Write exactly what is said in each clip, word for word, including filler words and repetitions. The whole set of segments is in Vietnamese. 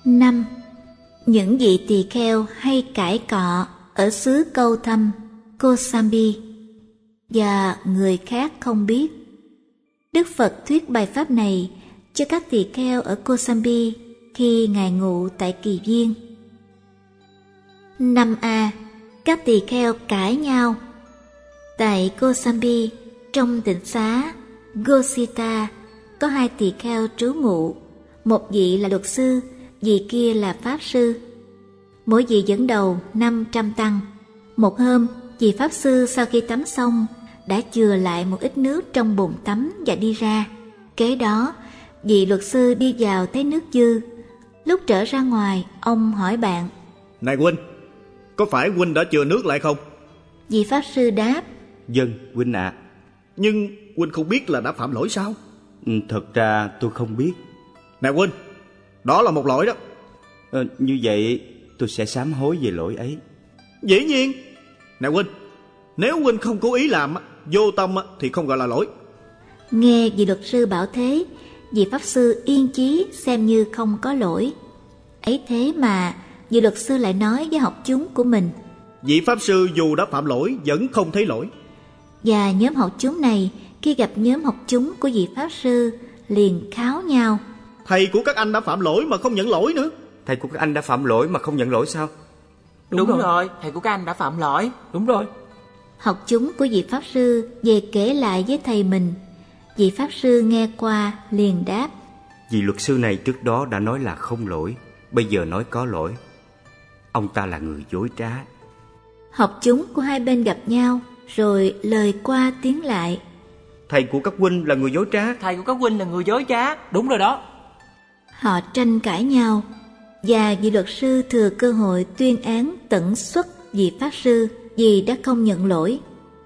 năm. Những vị tỳ kheo hay cãi cọ ở xứ Câu Thâm, Kosambi và người khác không biết. Đức Phật thuyết bài pháp này cho các tỳ kheo ở Kosambi khi Ngài ngụ tại Kỳ Viên. năm A. Các tỳ kheo cãi nhau. Tại Kosambi, trong tịnh xá Gosita, có hai tỳ kheo trú ngụ, một vị là luật sư, vị kia là pháp sư. Mỗi vị dẫn đầu năm trăm tăng. Một hôm, vị pháp sư sau khi tắm xong đã chừa lại một ít nước trong bồn tắm và đi ra. Kế đó, vị luật sư đi vào thấy nước dư. Lúc trở ra ngoài, ông hỏi bạn: Này huynh, có phải huynh đã chừa nước lại không? Vị pháp sư đáp: Vâng, huynh ạ. À. Nhưng huynh không biết là đã phạm lỗi sao? Ừ, thật ra tôi không biết. Này huynh, đó là một lỗi đó. À, như vậy tôi sẽ sám hối về lỗi ấy. Dĩ nhiên. Này huynh, nếu huynh không cố ý làm, vô tâm thì không gọi là lỗi. Nghe vị luật sư bảo thế, vị pháp sư yên chí xem như không có lỗi. Ấy thế mà vị luật sư lại nói với học chúng của mình: Vị pháp sư dù đã phạm lỗi vẫn không thấy lỗi. Và nhóm học chúng này khi gặp nhóm học chúng của vị pháp sư liền kháo nhau: Thầy của các anh đã phạm lỗi mà không nhận lỗi nữa. Thầy của các anh đã phạm lỗi mà không nhận lỗi sao? Đúng, Đúng rồi. rồi, thầy của các anh đã phạm lỗi. Đúng rồi. Học chúng của vị pháp sư về kể lại với thầy mình. Vị pháp sư nghe qua liền đáp: Vị luật sư này trước đó đã nói là không lỗi, bây giờ nói có lỗi. Ông ta là người dối trá. Học chúng của hai bên gặp nhau, rồi lời qua tiếng lại: Thầy của các huynh là người dối trá. Thầy của các huynh là người dối trá. Đúng rồi đó. Họ tranh cãi nhau, và vị luật sư thừa cơ hội tuyên án tận xuất vị pháp sư vì đã không nhận lỗi.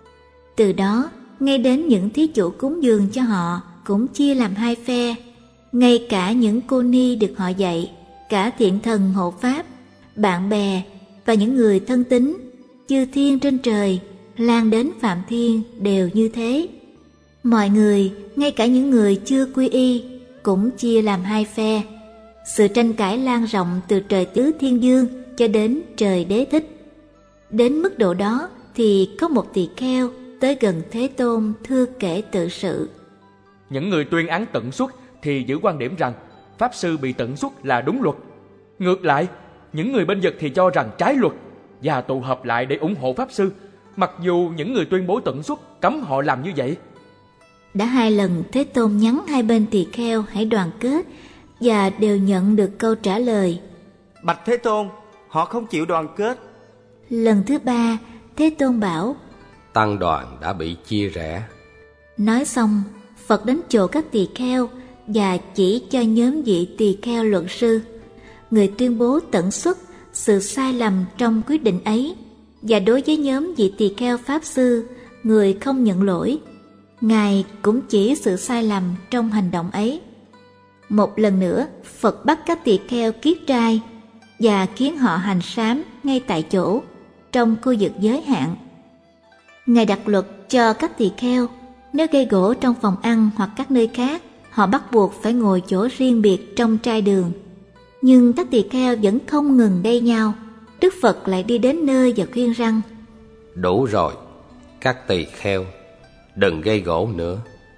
Từ đó, ngay đến những thí chủ cúng dường cho họ cũng chia làm hai phe. Ngay cả những cô ni được họ dạy, cả thiện thần hộ pháp, bạn bè và những người thân tín, chư thiên trên trời, lan đến Phạm Thiên đều như thế. Mọi người, ngay cả những người chưa quy y, cũng chia làm hai phe. Sự tranh cãi lan rộng từ trời tứ thiên dương cho đến trời đế thích. Đến mức độ đó thì có một tỳ kheo tới gần Thế Tôn thưa kể tự sự. Những người tuyên án tận xuất thì giữ quan điểm rằng pháp sư bị tận xuất là đúng luật. Ngược lại, những người bên Nhật thì cho rằng trái luật và tụ họp lại để ủng hộ pháp sư, mặc dù những người tuyên bố tận xuất cấm họ làm như vậy. Đã hai lần Thế Tôn nhắn hai bên tỳ kheo hãy đoàn kết, và đều nhận được câu trả lời: Bạch Thế Tôn, họ không chịu đoàn kết. Lần thứ ba, Thế Tôn bảo: Tăng đoàn đã bị chia rẽ. Nói xong, Phật đến chỗ các tỳ kheo và chỉ cho nhóm vị tỳ kheo luận sư, người tuyên bố tận xuất sự sai lầm trong quyết định ấy, và đối với nhóm vị tỳ kheo pháp sư, người không nhận lỗi, Ngài cũng chỉ sự sai lầm trong hành động ấy. Một lần nữa, Phật bắt các tỳ kheo kiết trai và khiến họ hành sám ngay tại chỗ, trong khu vực giới hạn. Ngài đặt luật cho các tỳ kheo, nếu gây gỗ trong phòng ăn hoặc các nơi khác, họ bắt buộc phải ngồi chỗ riêng biệt trong trai đường. Nhưng các tỳ kheo vẫn không ngừng đay nhau. Đức Phật lại đi đến nơi và khuyên rằng: Đủ rồi, các tỳ kheo, đừng gây gỗ nữa.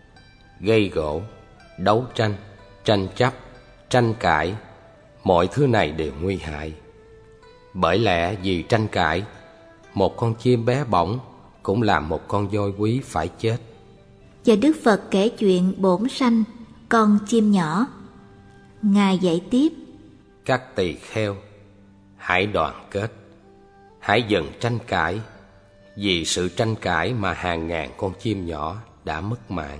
Gây gỗ, đấu tranh, tranh chấp, tranh cãi, mọi thứ này đều nguy hại. Bởi lẽ vì tranh cãi, một con chim bé bỏng cũng làm một con voi quý phải chết. Và Đức Phật kể chuyện bổn sanh, con chim nhỏ. Ngài dạy tiếp: Các tỳ kheo, hãy đoàn kết, hãy dừng tranh cãi. Vì sự tranh cãi mà hàng ngàn con chim nhỏ đã mất mạng.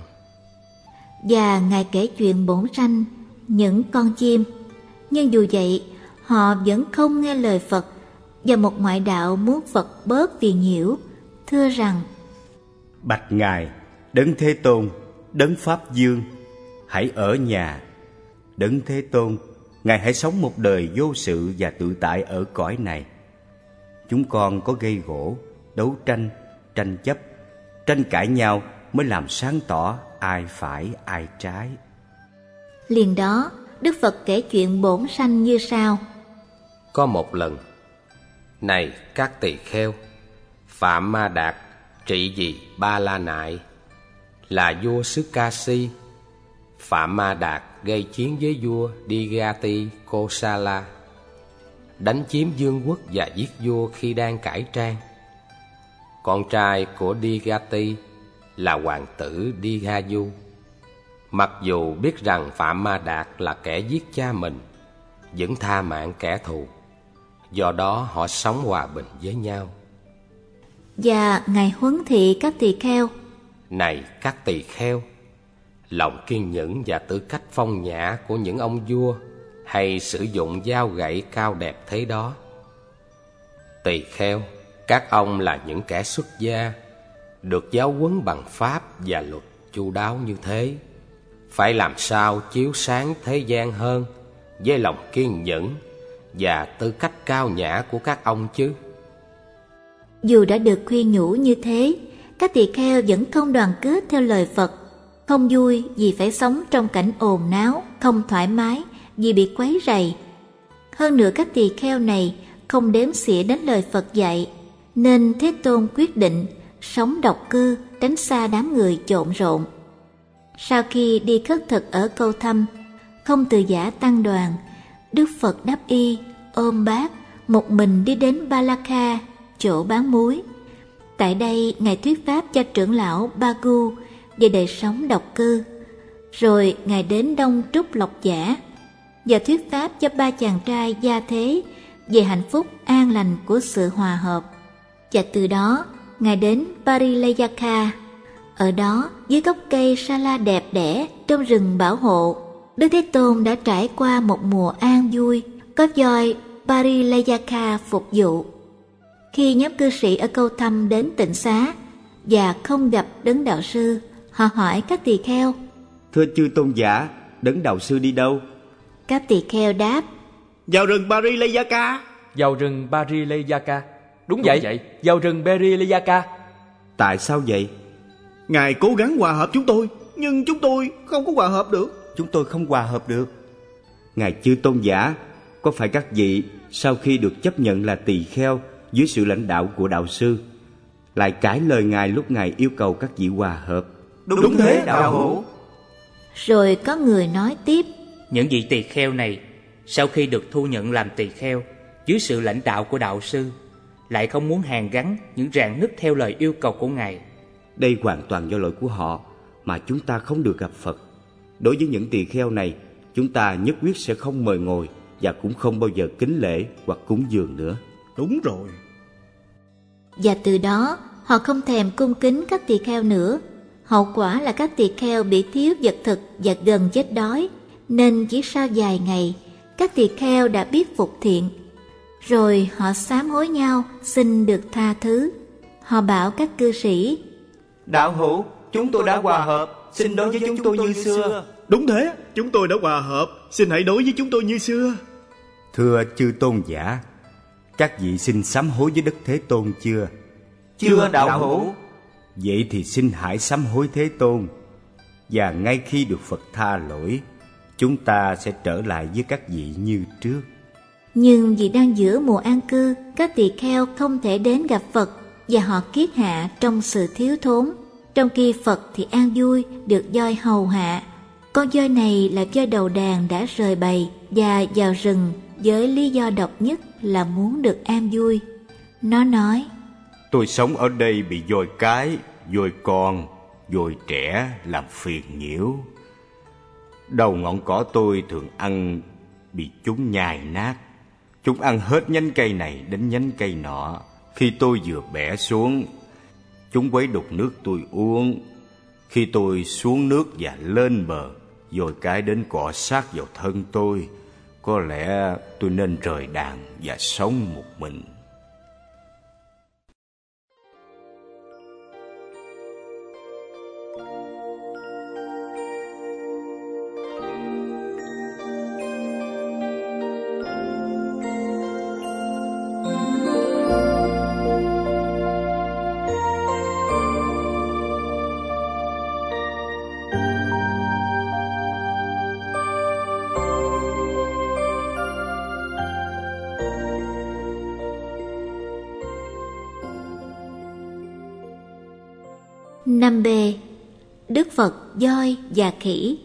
Và Ngài kể chuyện bổn sanh, những con chim. Nhưng dù vậy, họ vẫn không nghe lời Phật, và một ngoại đạo muốn Phật bớt phiền nhiễu, thưa rằng: Bạch Ngài, Đấng Thế Tôn, Đấng Pháp Dương, hãy ở nhà. Đấng Thế Tôn, Ngài hãy sống một đời vô sự và tự tại ở cõi này. Chúng con có gây gỗ, đấu tranh, tranh chấp, tranh cãi nhau mới làm sáng tỏ ai phải ai trái. Liền đó, Đức Phật kể chuyện bổn sanh như sau. Có một lần, này các tỳ kheo, Phạm Ma Đạt trị vì Ba La Nại, là vua xứ Ca Si. Phạm Ma Đạt gây chiến với vua Digati Kosala, đánh chiếm vương quốc và giết vua khi đang cải trang. Con trai của Digati là hoàng tử Digaju. Mặc dù biết rằng Phạm Ma Đạt là kẻ giết cha mình, vẫn tha mạng kẻ thù. Do đó họ sống hòa bình với nhau. Và Ngài huấn thị các tỳ kheo. Này các tỳ kheo, lòng kiên nhẫn và tư cách phong nhã của những ông vua hay sử dụng dao gậy cao đẹp thế đó. Tỳ kheo, các ông là những kẻ xuất gia, được giáo huấn bằng pháp và luật chu đáo như thế, phải làm sao chiếu sáng thế gian hơn với lòng kiên nhẫn và tư cách cao nhã của các ông chứ. Dù đã được khuyên nhủ như thế, các tỳ kheo vẫn không đoàn kết theo lời Phật, không vui vì phải sống trong cảnh ồn náo, không thoải mái vì bị quấy rầy. Hơn nữa các tỳ kheo này không đếm xỉa đến lời Phật dạy, nên Thế Tôn quyết định sống độc cư, tránh xa đám người trộn rộn. Sau khi đi khất thực ở Câu Thăm, không từ giả tăng đoàn, Đức Phật đắp y, ôm bát, một mình đi đến Ba La Kha, chỗ bán muối. Tại đây Ngài thuyết pháp cho trưởng lão Bagu về đời sống độc cư. Rồi Ngài đến Đông Trúc Lộc Giả và thuyết pháp cho ba chàng trai gia thế về hạnh phúc an lành của sự hòa hợp. Và từ đó Ngài đến Parilayaka. Ở đó, dưới gốc cây sa la đẹp đẽ trong rừng bảo hộ, Đức Thế Tôn đã trải qua một mùa an vui, có voi Parilayaka phục vụ. Khi nhóm cư sĩ ở Câu Thăm đến tịnh xá và không gặp Đấng Đạo Sư, họ hỏi các tỳ kheo: Thưa chư tôn giả, Đấng Đạo Sư đi đâu? Các tỳ kheo đáp: Vào rừng Parilayaka. Vào rừng Parilayaka. Đúng, Đúng vậy, vậy, vào rừng Parilayaka. Tại sao vậy? Ngài cố gắng hòa hợp chúng tôi, nhưng chúng tôi không có hòa hợp được. Chúng tôi không hòa hợp được. Ngài chư tôn giả, có phải các vị sau khi được chấp nhận là tỳ kheo dưới sự lãnh đạo của đạo sư, lại cãi lời Ngài lúc Ngài yêu cầu các vị hòa hợp? Đúng, Đúng thế, đạo hữu. Rồi có người nói tiếp: Những vị tỳ kheo này, sau khi được thu nhận làm tỳ kheo dưới sự lãnh đạo của đạo sư, lại không muốn hàn gắn những rạn nứt theo lời yêu cầu của Ngài. Đây hoàn toàn do lỗi của họ mà chúng ta không được gặp Phật. Đối với những tỳ kheo này, chúng ta nhất quyết sẽ không mời ngồi và cũng không bao giờ kính lễ hoặc cúng dường nữa. Đúng rồi. Và từ đó họ không thèm cung kính các tỳ kheo nữa. Hậu quả là các tỳ kheo bị thiếu vật thực và gần chết đói, nên chỉ sau vài ngày, các tỳ kheo đã biết phục thiện. Rồi họ sám hối nhau xin được tha thứ. Họ bảo các cư sĩ: Đạo hữu, chúng tôi đã hòa hợp, xin đối với chúng tôi như xưa. Đúng thế, chúng tôi đã hòa hợp, xin hãy đối với chúng tôi như xưa. Thưa chư tôn giả, các vị xin sám hối với Đức Thế Tôn chưa? Chưa, đạo hữu. Vậy thì xin hãy sám hối Thế Tôn, và ngay khi được Phật tha lỗi, chúng ta sẽ trở lại với các vị như trước. Nhưng vì đang giữa mùa an cư, các tỳ kheo không thể đến gặp Phật, và họ kiết hạ trong sự thiếu thốn. Trong khi Phật thì an vui, được voi hầu hạ. Con voi này là voi đầu đàn đã rời bầy và vào rừng với lý do độc nhất là muốn được an vui. Nó nói: Tôi sống ở đây bị voi cái, voi con, voi trẻ làm phiền nhiễu. Đầu ngọn cỏ tôi thường ăn bị chúng nhai nát. Chúng ăn hết nhánh cây này đến nhánh cây nọ. Khi tôi vừa bẻ xuống, chúng quấy đục nước tôi uống. Khi tôi xuống nước và lên bờ, voi cái đến cọ sát vào thân tôi. Có lẽ tôi nên rời đàn và sống một mình. năm B. Đức Phật, voi và khỉ.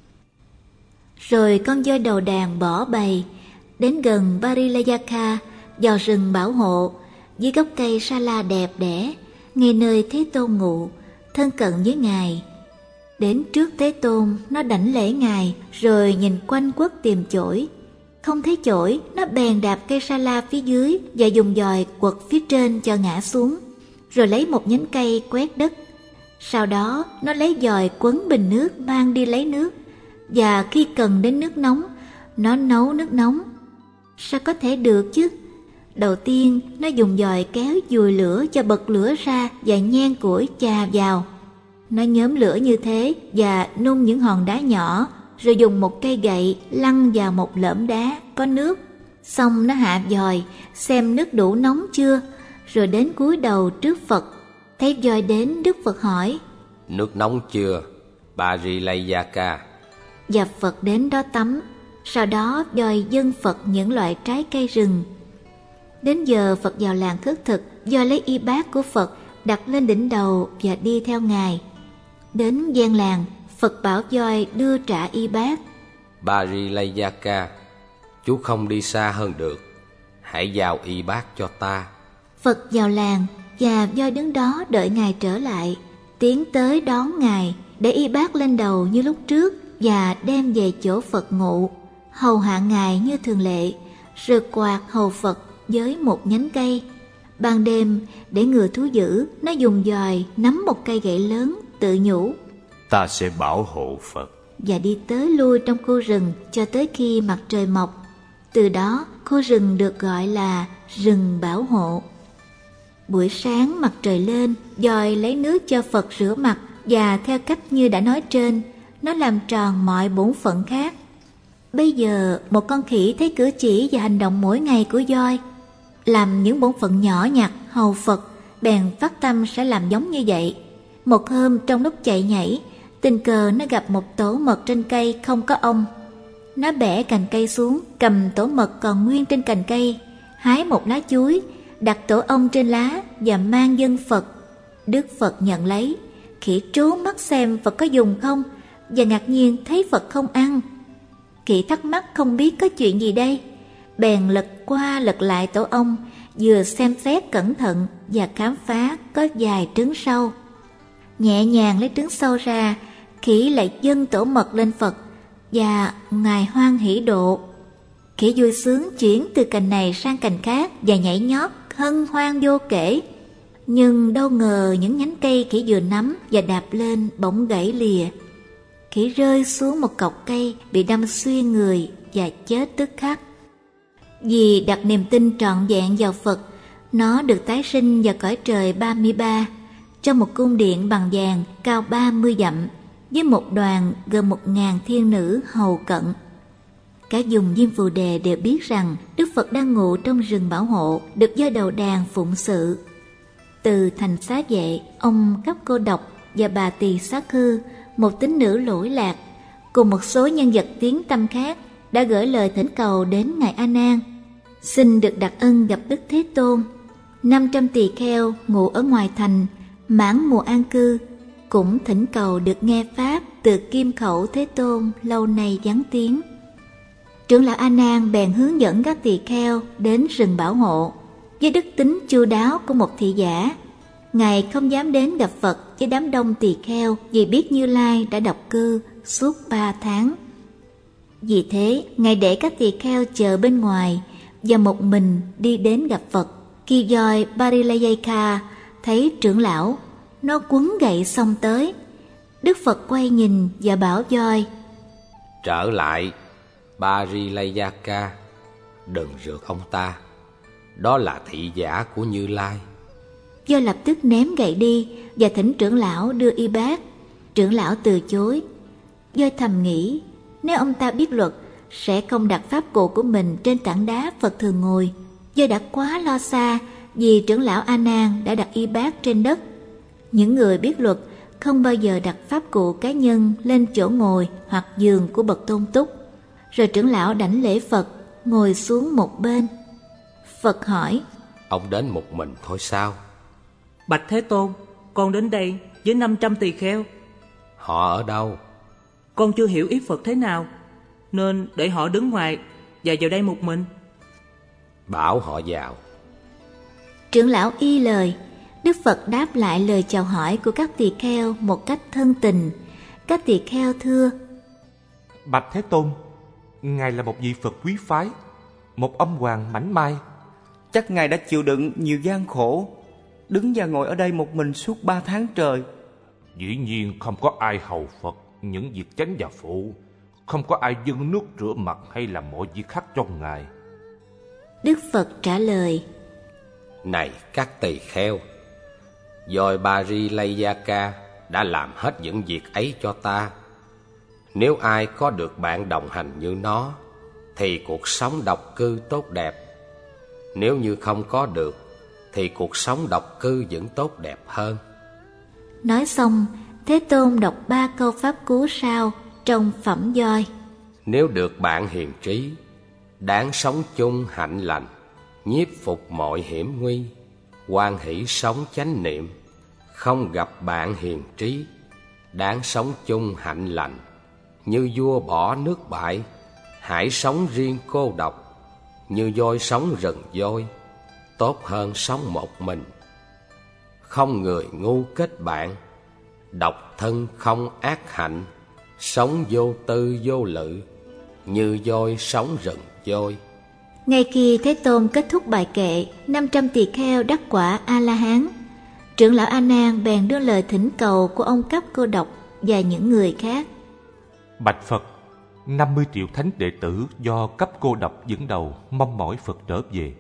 Rồi con voi đầu đàn bỏ bầy đến gần Barilayaka, vào rừng bảo hộ, dưới gốc cây sa la đẹp đẽ, ngay nơi Thế Tôn ngụ, thân cận với Ngài. Đến trước Thế Tôn, nó đảnh lễ Ngài, rồi nhìn quanh quất tìm chổi. Không thấy chổi, nó bèn đạp cây sa la phía dưới và dùng dòi quật phía trên cho ngã xuống, rồi lấy một nhánh cây quét đất. Sau đó, nó lấy dòi quấn bình nước mang đi lấy nước, và khi cần đến nước nóng, nó nấu nước nóng. Sao có thể được chứ? Đầu tiên, nó dùng dòi kéo dùi lửa cho bật lửa ra và nhen củi chà vào. Nó nhóm lửa như thế và nung những hòn đá nhỏ, rồi dùng một cây gậy lăn vào một lõm đá có nước. Xong nó hạ dòi, xem nước đủ nóng chưa, rồi đến cúi đầu trước Phật. Thấy voi đến, Đức Phật hỏi: Nước nóng chưa, Barilayaka? Và Phật đến đó tắm. Sau đó voi dâng Phật những loại trái cây rừng. Đến giờ Phật vào làng khất thực, voi lấy y bát của Phật đặt lên đỉnh đầu và đi theo Ngài. Đến gian làng, Phật bảo voi đưa trả y bát. Barilayaka, chú không đi xa hơn được, hãy giao y bát cho ta. Phật vào làng và voi đứng đó đợi Ngài trở lại, tiến tới đón Ngài, để y bát lên đầu như lúc trước và đem về chỗ Phật ngụ, hầu hạ Ngài như thường lệ, rồi quạt hầu Phật với một nhánh cây. Ban đêm, để ngừa thú dữ, nó dùng dòi nắm một cây gậy lớn, tự nhủ: Ta sẽ bảo hộ Phật. Và đi tới lui trong khu rừng cho tới khi mặt trời mọc. Từ đó, khu rừng được gọi là rừng bảo hộ. Buổi sáng mặt trời lên, dòi lấy nước cho Phật rửa mặt, và theo cách như đã nói trên, nó làm tròn mọi bổn phận khác. Bây giờ, một con khỉ thấy cử chỉ và hành động mỗi ngày của voi, làm những bổn phận nhỏ nhặt hầu Phật, bèn phát tâm sẽ làm giống như vậy. Một hôm trong lúc chạy nhảy, tình cờ nó gặp một tổ mật trên cây không có ong. Nó bẻ cành cây xuống, cầm tổ mật còn nguyên trên cành cây, hái một lá chuối, đặt tổ ong trên lá và mang dâng Phật. Đức Phật nhận lấy. Khỉ trố mắt xem Phật có dùng không, và ngạc nhiên thấy Phật không ăn. Khỉ thắc mắc không biết có chuyện gì đây, bèn lật qua lật lại tổ ong, vừa xem xét cẩn thận và khám phá có vài trứng sâu. Nhẹ nhàng lấy trứng sâu ra, khỉ lại dâng tổ mật lên Phật, và Ngài hoan hỷ độ. Khỉ vui sướng chuyển từ cành này sang cành khác và nhảy nhót hân hoan vô kể. Nhưng đâu ngờ những nhánh cây khỉ vừa nắm và đạp lên bỗng gãy lìa. Khỉ rơi xuống một cọc cây, bị đâm xuyên người và chết tức khắc. Vì đặt niềm tin trọn vẹn vào Phật, nó được tái sinh vào cõi trời ba mươi ba, trong một cung điện bằng vàng cao ba mươi dặm, với một đoàn gồm một ngàn thiên nữ hầu cận. Cả vùng Diêm Phù Đề đều biết rằng Đức Phật đang ngụ trong rừng bảo hộ, được do đầu đàn phụng sự. Từ thành Xá Vệ, ông Cấp Cô Độc và bà Tỳ Xá Khư, một tín nữ lỗi lạc, cùng một số nhân vật tiếng tăm khác, đã gửi lời thỉnh cầu đến Ngài A Nan, xin được đặc ân gặp Đức Thế Tôn. năm trăm tỳ kheo ngụ ở ngoài thành, mãn mùa an cư, cũng thỉnh cầu được nghe pháp từ kim khẩu Thế Tôn lâu nay vắng tiếng. Trưởng lão A Nan bèn hướng dẫn các tỳ kheo đến rừng bảo hộ. Với đức tính chu đáo của một thị giả, Ngài không dám đến gặp Phật với đám đông tỳ kheo, vì biết Như Lai đã độc cư suốt ba tháng. Vì thế, Ngài để các tỳ kheo chờ bên ngoài và một mình đi đến gặp Phật. Khi voi Barilayaka thấy trưởng lão, nó quấn gậy xông tới. Đức Phật quay nhìn và bảo voi: Trở lại, Barilayaka, đừng rượt ông ta. Đó là thị giả của Như Lai. Voi lập tức ném gậy đi và thỉnh trưởng lão đưa y bát. Trưởng lão từ chối. Voi thầm nghĩ, nếu ông ta biết luật, sẽ không đặt pháp cụ của mình trên tảng đá Phật thường ngồi. Voi đã quá lo xa vì trưởng lão A Nan đã đặt y bát trên đất. Những người biết luật không bao giờ đặt pháp cụ cá nhân lên chỗ ngồi hoặc giường của bậc tôn túc. Rồi trưởng lão đảnh lễ Phật, ngồi xuống một bên. Phật hỏi: Ông đến một mình thôi sao? Bạch Thế Tôn, con đến đây với năm trăm tỳ kheo. Họ ở đâu? Con chưa hiểu ý Phật thế nào, nên để họ đứng ngoài và vào đây một mình. Bảo họ vào. Trưởng lão y lời. Đức Phật đáp lại lời chào hỏi của các tỳ kheo một cách thân tình. Các tỳ kheo thưa: Bạch Thế Tôn, Ngài là một vị Phật quý phái, một ông hoàng mảnh mai. Chắc Ngài đã chịu đựng nhiều gian khổ, đứng và ngồi ở đây một mình suốt ba tháng trời. Dĩ nhiên không có ai hầu Phật những việc chánh và phụ, không có ai dâng nước rửa mặt hay làm mọi việc khác cho Ngài. Đức Phật trả lời: Này các tỳ kheo, Doi Parilayaka đã làm hết những việc ấy cho ta. Nếu ai có được bạn đồng hành như nó, thì cuộc sống độc cư tốt đẹp. Nếu như không có được, thì cuộc sống độc cư vẫn tốt đẹp hơn. Nói xong, Thế Tôn đọc ba câu pháp cú sau trong phẩm Doi. Nếu được bạn hiền trí, đáng sống chung hạnh lành, nhiếp phục mọi hiểm nguy, hoan hỷ sống chánh niệm. Không gặp bạn hiền trí, đáng sống chung hạnh lành, như vua bỏ nước bại, hãy sống riêng cô độc. Như voi sống rừng voi, tốt hơn sống một mình. Không người ngu kết bạn, độc thân không ác hạnh, sống vô tư vô lự, như voi sống rừng voi. Ngay khi Thế Tôn kết thúc bài kệ, năm trăm tỳ kheo đắc quả A-la-hán. Trưởng lão A Nan bèn đưa lời thỉnh cầu của ông Cấp Cô Độc và những người khác. Bạch Phật, năm mươi triệu thánh đệ tử do Cấp Cô Độc dẫn đầu mong mỏi Phật trở về.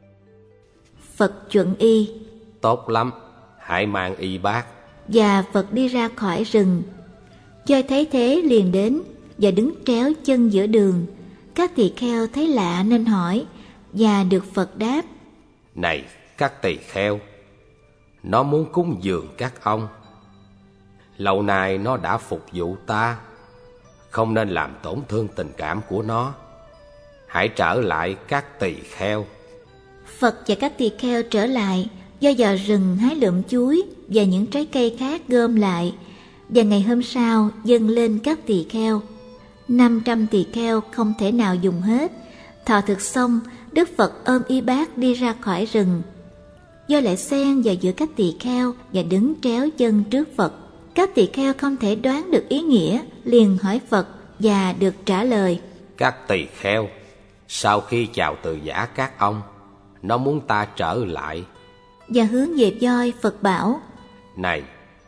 Phật chuẩn y. Tốt lắm, hãy mang y bát. Và Phật đi ra khỏi rừng. Doi thấy thế liền đến và đứng tréo chân giữa đường. Các tỳ kheo thấy lạ nên hỏi, và được Phật đáp: Này các tỳ kheo, nó muốn cúng dường các ông. Lâu nay nó đã phục vụ ta, không nên làm tổn thương tình cảm của nó. Hãy trở lại các tỳ kheo. Phật và các tỳ kheo trở lại, do vào rừng hái lượm chuối và những trái cây khác gom lại, và ngày hôm sau dâng lên các tỳ kheo. Năm trăm tỳ kheo không thể nào dùng hết. Thọ thực xong, Đức Phật ôm y bát đi ra khỏi rừng. Do lại xen vào giữa các tỳ kheo và đứng tréo chân trước Phật. Các tỳ kheo không thể đoán được ý nghĩa, liền hỏi Phật và được trả lời: Các tỳ kheo, sau khi chào từ giả các ông, nó muốn ta trở lại. Và hướng về Doi, Phật bảo: Này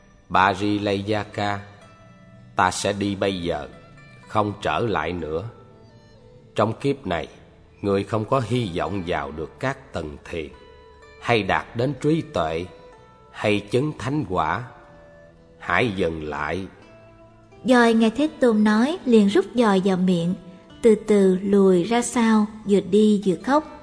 Parilayaka, ta sẽ đi bây giờ, không trở lại nữa. Trong kiếp này, người không có hy vọng vào được các tầng thiền, hay đạt đến trí tuệ, hay chứng thánh quả. Hãy dừng lại. Doi nghe Thế Tôn nói liền rút dòi vào miệng, từ từ lùi ra sau, vừa đi vừa khóc.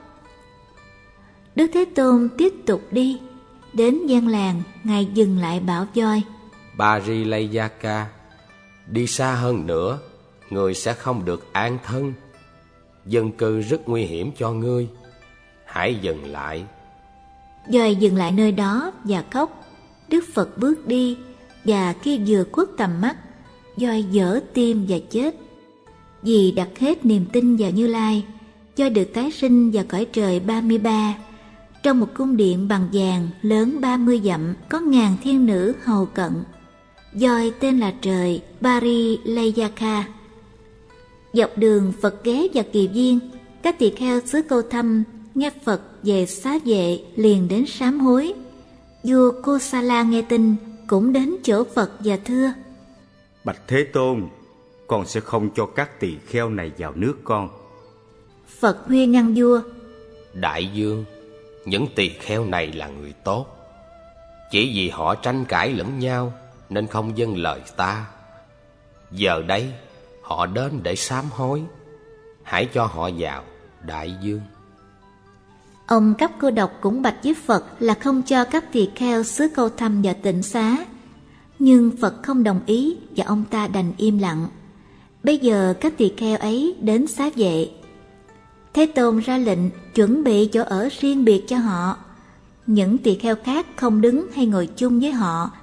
Đức Thế Tôn tiếp tục đi. Đến gian làng, Ngài dừng lại bảo Doi: Parilayaka, đi xa hơn nữa, người sẽ không được an thân. Dân cư rất nguy hiểm cho ngươi. Hãy dừng lại. Doi dừng lại nơi đó và khóc. Đức Phật bước đi, và khi vừa khuất tầm mắt, Doi dở tim và chết. Vì đặt hết niềm tin vào Như Lai, Doi được tái sinh vào cõi trời ba mươi ba. Trong một cung điện bằng vàng lớn ba mươi dặm, có ngàn thiên nữ hầu cận. Doi tên là trời Parilayaka. Dọc đường Phật ghé vào kỳ viên. Các tỳ kheo xứ Câu Thăm nghe Phật về xá vệ liền đến sám hối. Vua Kosala nghe tin cũng đến chỗ Phật và thưa: Bạch Thế Tôn, con sẽ không cho các tỳ kheo này vào nước con. Phật khuyên ngăn vua: Đại vương, những tỳ kheo này là người tốt. Chỉ vì họ tranh cãi lẫn nhau nên không vâng lời ta. Giờ đây họ đến để sám hối. Hãy cho họ vào, đại vương. Ông Cấp Cô Độc cũng bạch với Phật là không cho các tỳ kheo xứ Câu Thăm vào tịnh xá. Nhưng Phật không đồng ý và ông ta đành im lặng. Bây giờ các tỳ kheo ấy đến xá vệ. Thế Tôn ra lệnh chuẩn bị chỗ ở riêng biệt cho họ. Những tỳ kheo khác không đứng hay ngồi chung với họ.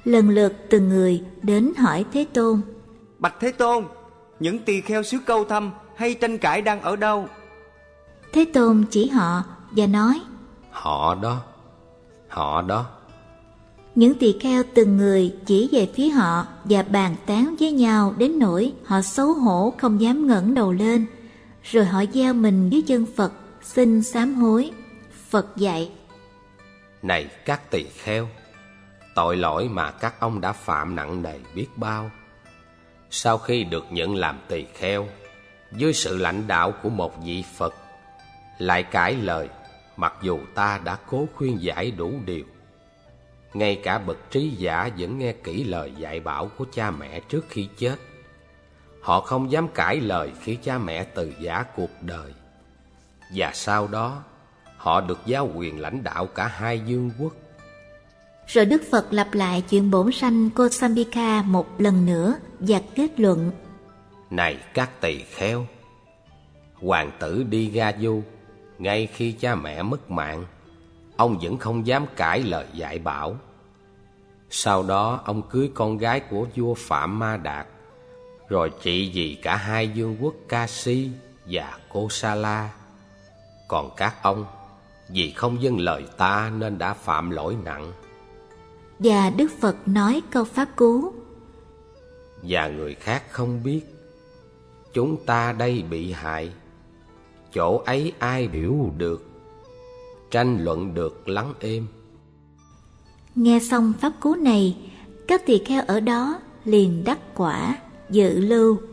lần lượt từng người đến hỏi Thế Tôn. Bạch Thế Tôn, những tỳ kheo xứ Câu Thăm hay Tranh Cãi đang ở đâu? Thế Tôn chỉ họ và nói: Họ đó, họ đó. Những tỳ kheo từng người chỉ về phía họ và bàn tán với nhau đến nỗi họ xấu hổ không dám ngẩng đầu lên. Rồi họ gieo mình dưới chân Phật, xin sám hối. Phật dạy: Này các tỳ kheo, tội lỗi mà các ông đã phạm nặng nề biết bao. Sau khi được nhận làm tỳ kheo, dưới sự lãnh đạo của một vị Phật, lại cãi lời, mặc dù ta đã cố khuyên giải đủ điều. Ngay cả bậc trí giả vẫn nghe kỹ lời dạy bảo của cha mẹ trước khi chết. Họ không dám cãi lời khi cha mẹ từ giã cuộc đời. Và sau đó, họ được giao quyền lãnh đạo cả hai vương quốc. Rồi Đức Phật lặp lại chuyện bổn sanh Kosambika một lần nữa và kết luận: Này các tỳ kheo, hoàng tử Digaju, ngay khi cha mẹ mất mạng, ông vẫn không dám cãi lời dạy bảo. Sau đó ông cưới con gái của vua Phạm Ma Đạt, rồi trị vì cả hai vương quốc Kasi và Kosala. Còn các ông, vì không vâng lời ta nên đã phạm lỗi nặng. Và Đức Phật nói câu pháp cú: Và người khác không biết, chúng ta đây bị hại, chỗ ấy ai biểu được, tranh luận được lắng êm. Nghe xong pháp cú này, các tỳ kheo ở đó liền đắc quả dự lưu.